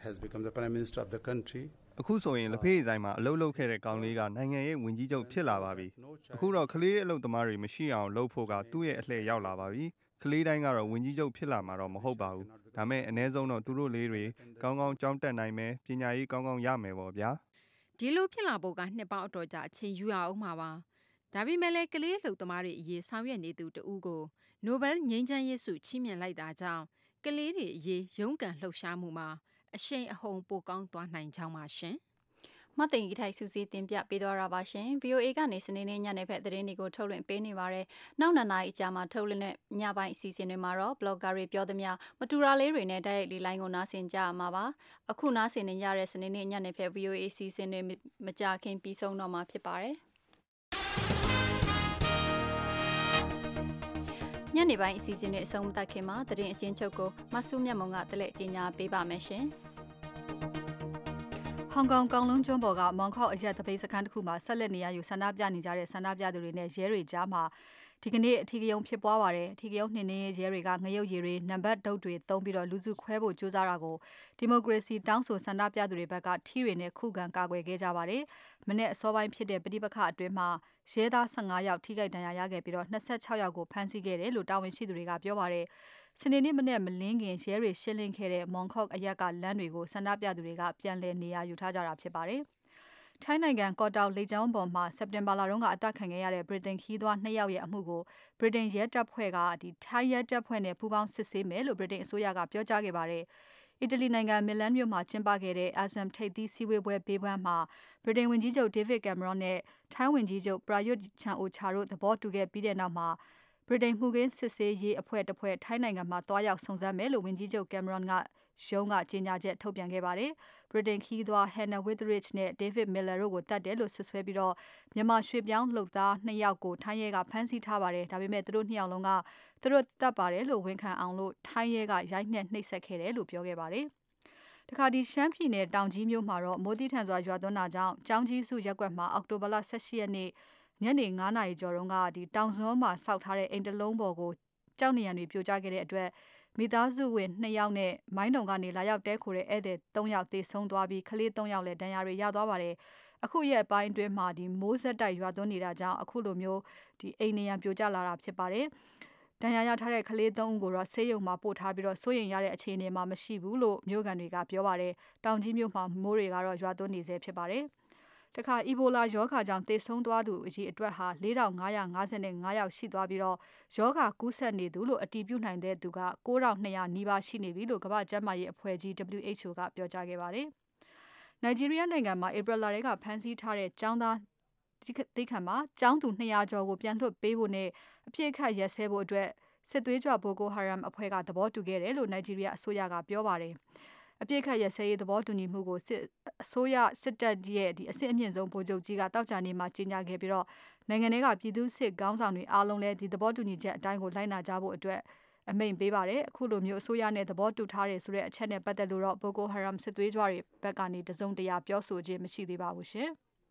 has become the Prime Minister of the country. အခုဆိုရင်လက်ဖေးဆိုင်မှာအလုပ်လုပ်ခဲ့တဲ့ကောင်လေးကနိုင်ငံရဲ့ဝန်ကြီးချုပ်ဖြစ်လာပါပြီအခုတော့ကလေးအလုပ်သမားတွေမရှိအောင်လုပ်ဖို့ကသူ့ရဲ့အလှည့်ရောက်လာပါပြီကလေးတိုင်းကတော့ဝန်ကြီးချုပ်ဖြစ်လာမှာတော့မဟုတ်ပါဘူးဒါမဲ့အ ਨੇ ဆုံးတော့သူတို့လေးတွေကောင်းကောင်းကြောင်းတက်နိုင်မယ်ပညာရေးကောင်းကောင်းရမယ်ပေါ့ဗျာဒီလိုဖြစ်လာဖို့ကနှစ်ပေါင်းအတော်ကြာအချိန်ယူရအောင်မှာပါဒါပေမဲ့လည်းကလေးအလုပ်သမားတွေအရေးဆောင်ရွက်နေသူတဦးကိုနိုဘယ်ငြိမ်းချမ်းရေးဆုချီးမြှင့်လိုက်တာကြောင့်ကလေးတွေအရေးရုန်းကန်လှုပ်ရှားမှုမှာအရှိန်အဟုန်ပိုကောင်းသွားနိုင်ကြောင်းပါရှင်မသိင်ကြီးထိုက်စုစည်းတင်ပြပေးသွားတာပါရှင် ဗီအိုအေ ကနေစနေနေ့ညနေဖက်သတင်းတွေကိုထုတ်လွှင့်ပေးနေပါတယ်နောက်နှစ်နာရီအကြာမှာထုတ်လွှင့်တဲ့ညပိုင်းအစီအစဉ်တွေမှာတော့ blogger တွေပြောသမျှမတူတာလေးတွေနဲ့တိုက်ရိုက်လီလိုင်းကိုနားဆင်ကြရမှာပါအခုနားဆင်နေရတဲ့စနေနေ့ညနေဖက် ဗီအိုအေ အစီအစဉ်တွေမကြာခင်ပြီးဆုံးတော့မှာဖြစ်ပါတယ်ညနေပိုင်းအစီအစဉ်တွေအဆုံးမသတ်ခင်မှာသတင်းအကျဉ်းချုပ်ကိုမဆူးမြတ်မုံကတလက်အကျဉ်းညာပေးပါမယ်ရှင်ဟောင်ကောင်ကောင်လုံးကျွန်းပေါ်ကမောင်ခေါက်အရက်တပိတ်စခန်းတစ်ခုမှာဆက်လက်နေရယူဆန္ဒပြနေကြတဲ့ဆန္ဒပြသူတွေနဲ့ရဲတွေကြားမှာဒီကနေ့အထီးကယုံဖြစ်ပွားပါတယ်အထီးကယုံနှင်းနေရဲတွေကငရုတ်ရည်တွေနံပါတ်ဒုတ်တွေသုံးပြီးတော့လူစုခွဲဖို့ကြိုးစားတာကိုဒီမိုကရေစီတောင်းဆိုဆန္ဒပြသူတွေဘက်ကထီးတွေနဲ့ခုခံကာကွယ်ခဲ့ကြပါတယ်မနေ့အစောပိုင်းဖြစ်တဲ့ပဋိပက္ခအတွင်းမှာရဲသား၁၅ယောက်ထိခိုက်ဒဏ်ရာရခဲ့ပြီးတော့၂၆ယောက်ကိုဖမ်းဆီးခဲ့တယ်လို့တာဝန်ရှိသူတွေကပြောပါတယ်စနေနေ့မနေ့မလင်းခင်ရဲတွေရှင်းလင်းခဲ့တဲ့မောင်ခေါက်အရက်ကလမ်းတွေကိုဆန္ဒပြသူတွေကပြန်လည်နေရာယူထားကြတာဖြစ်ပါတယ်ထိုင်းနိုင်ငံကော့တောင်လေကြောင်းပေါ်မှာစက်တင်ဘာလတုန်းကအသက်ခံခဲ့ရတဲ့ဗြိတိန်ခီးသွွားနှစ်ယောက်ရဲ့အမှုကိုဗြိတိန်ရဲတပ်ဖွဲ့ကဒီထိုင်းရဲတပ်ဖွဲ့နဲ့ပူးပေါင်းစစ်ဆေးမယ်လို့ဗြိတိန်အစိုးရကပြောကြားခဲ့ပါတယ်အီတလီနိုင်ငံမီလန်မြို့မှာကျင်းပခဲ့တဲ့အာဆမ်ထိပ်သီးစည်းဝေးပွဲဘေးပန်းမှာဗြိတိန်ဝန်ကြီးချုပ်ဒေးဗစ်ကင်မရွန်နဲ့ထိုင်းဝန်ကြီးချုပ်ပရာယွတ်ချန်အိုချာတို့သဘောတူခဲ့ပြီးတဲ့နောက်မှာဗြိတိန်မှုခင်းစစ်ဆေးရေးအဖွဲ့တစ်ဖွဲ့ထိုင်းနိုင်ငံမှာတွားရောက်စုံစမ်းမယ်လို့ဝန်ကြီးချုပ်ကင်မရွန်ကရုံးကကြေညာချက်ထုတ်ပြန်ခဲ့ပါတယ်။ ဗြိတိန်ခီးသွွား Hannah Witheridge နဲ့ David Miller တို့ကိုတတ်တယ်လို့ဆွဆွဲပြီးတော့မြန်မာရွှေပြောင်းလုပ်သားနှစ်ယောက်ကိုထိုင်းရဲကဖမ်းဆီးထားပါတယ်။ဒါပေမဲ့သူတို့နှစ်ယောက်လုံးကသူတို့တတ်ပါတယ်လို့ဝန်ခံအောင်လို့ထိုင်းရဲကရိုက်နှက်နှိပ်စက်ခဲ့တယ်လို့ပြောခဲ့ပါတယ်။တခါဒီရှမ်းပြည်နယ်တောင်ကြီးမြို့မှာတော့မိုးတိထန်စွာရွာသွန်းတာကြောင့်ကျောင်းကြီးစုရက်ကွက်မှာအောက်တိုဘာလ၁၈ရက်နေ့ညနေ၅နာရီကျော်တုန်းကဒီတောင်စွန်းမှာစောက်ထားတဲ့အိမ်တလုံးပေါ်ကိုကြောက်နေရံတွေပြိုကျခဲ့တဲ့အတွက်မိသားစုဝင်နှစ်ယောက်နဲ့မိုင်းတုံကနေလာရောက်တဲခိုတဲ့ဧည့်သည်၃ယောက်သေဆုံးသွားပြီးကလေး၃ယောက်လည်းဒဏ်ရာတွေရသွားပါတယ်။အခုရဲ့အပိုင်းအတွင်းမှာဒီမိုးဆက်တိုက်ရွာသွန်းနေတာကြောင့်အခုလိုမျိုးဒီအိမ်နေရံပြိုကျလာတာဖြစ်ပါတယ်။ဒဏ်ရာရထားတဲ့ကလေး၃ဦးကိုတော့ဆေးရုံမှာပို့ထားပြီးတော့စိုးရိမ်ရတဲ့အခြေအနေမှာမရှိဘူးလို့မြို့ကန်တွေကပြောပါတယ်။တောင်ကြီးမြို့မှာမိုးတွေကတော့ရွာသွန်းနေဆဲဖြစ်ပါတယ်။တခါအီဘိုလာရောဂါကြောင့်သေဆုံးသွားသူအရေအတွက်ဟာ၄ထောင်၅ရာ၅ဆ၅ယောက်ရှိသွားပြီးတော့ရောဂါကူးစက်နေသူလို့အတည်ပြုနိုင်တဲ့သူက၉ထောင်၂ရာနီးပါးရှိနေပြီလို့ကမ္ဘာ့ကျန်းမာရေးအဖွဲ့ကြီး W H O ကပြောကြားခဲ့ပါတယ်။နိုင်ဂျီးရီးယားနိုင်ငံမှာဧပြီလထဲကဖမ်းဆီးထားတဲ့ကျောင်းသားတိခတ်မှာကျောင်းသူ၂ရာကျော်ကိုပြန်လွှတ်ပေးဖို့နဲ့အပြစ်အခတ်ရက်စဲဖို့အတွက်စစ်သွေးကြွဘိုကိုဟာရမ်အဖွဲ့ကသဘောတူခဲ့တယ်လို့နိုင်ဂျီးရီးယားအစိုးရကပြောပါတယ်။အပြစ်ခတ်ရစဲရေးသဘောတူညီမှုကိုစစ်အစိုးရစစ်တပ်ရဲ့ဒီအစစ်အမြင့်ဆုံးဗိုလ်ချုပ်ကြီးကတောက်ချာနေမှာကြီးညာခဲ့ပြီးတော့နိုင်ငံတွေကပြည်သူစစ်ခေါင်းဆောင်တွေအားလုံးလည်းဒီသဘောတူညီချက်အတိုင်းကိုလိုက်နာကြဖို့အတွက်အမိန့်ပေးပါတယ်အခုလိုမျိုးအစိုးရနဲ့သဘောတူထားတယ်ဆိုတဲ့အချက်နဲ့ပတ်သက်လို့တော့ဘိုကိုဟာရမ်စစ်သွေးကြွတွေဘက်ကနေတစုံတရာပြောဆိုခြင်းမရှိသေးပါဘူးရှင်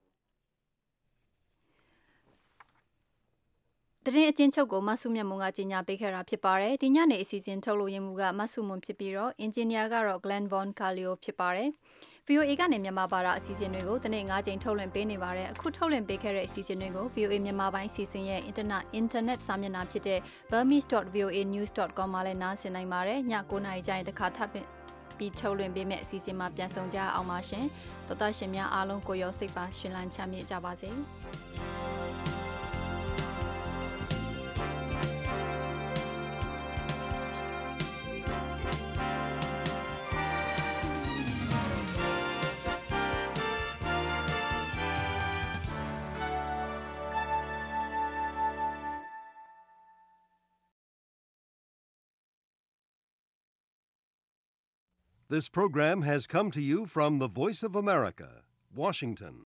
တရင်အချင်းချုပ်ကိုမဆုမြတ်မုံကကြီးညာပေးခဲ့တာဖြစ်ပါတယ်ဒီညနေအစီအစဉ်ထုတ်လို့ရမှုကမဆုမွန်ဖြစ်ပြီးတော့အင်ဂျင်နီယာကတော့ Glenn Von Carlio ဖြစ်ပါတယ် ဗီအိုအေ ကနေမြန်မာဘာသာအစီအစဉ်တွေကိုတနေ့၅ကြိမ်ထုတ်လွှင့်ပေးနေပါတယ်အခုထုတ်လွှင့်ပေးခဲ့တဲ့အစီအစဉ်တွေကို ဗီအိုအေ မြန်မာပိုင်းအစီအစဉ်ရဲ့ internet internet စာမျက်နှာဖြစ်တဲ့ burmese dot voa news dot com မှာလည်းနားဆင်နိုင်ပါတယ်ည၉နာရီကျရင်တစ်ခါထပ်ပြီးထုတ်လွှင့်ပေးမယ့်အစီအစဉ်မှာပြန်ဆောင်ကြအောင်ပါရှင်သောတာရှင်များအားလုံးကိုရောစိတ်ပါရှင်လန်းချမ်းမြေ့ကြပါစေ This program has come to you from the Voice of America, Washington.